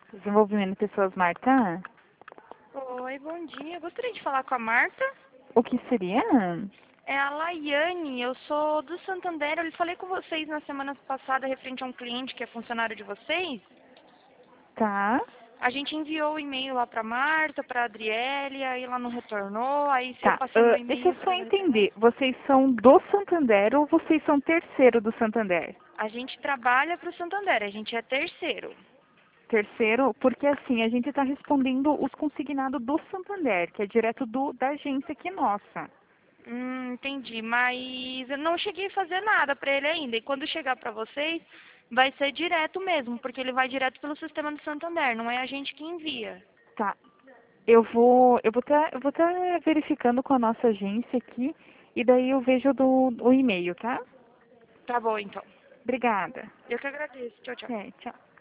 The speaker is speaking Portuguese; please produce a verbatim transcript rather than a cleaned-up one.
Desenvolvimento de Pessoas, Marta? Oi, bom dia. Gostaria de falar com a Marta. O que seria? É a Laiane, eu sou do Santander. Eu falei com vocês na semana passada referente a um cliente que é funcionário de vocês. Tá. A gente enviou o e-mail lá para Marta, para Adriele, aí ela não retornou, aí eu Tá. passei meu Ah, deixa eu e-mail só para ela retornar. entender. Vocês são do Santander ou vocês são terceiro do Santander? A gente trabalha para o Santander, a gente é terceiro. Terceiro, porque assim, a gente está respondendo os consignados do Santander, que é direto do, da agência aqui nossa. Hum, entendi, mas eu não cheguei a fazer nada para ele ainda. E quando chegar para vocês, vai ser direto mesmo, porque ele vai direto pelo sistema do Santander, não é a gente que envia. Tá. Eu vou, eu vou estar, eu vou estar verificando com a nossa agência aqui e daí eu vejo do, o e-mail, tá? Tá bom, então. Obrigada. Eu que agradeço. Tchau, tchau. É, tchau.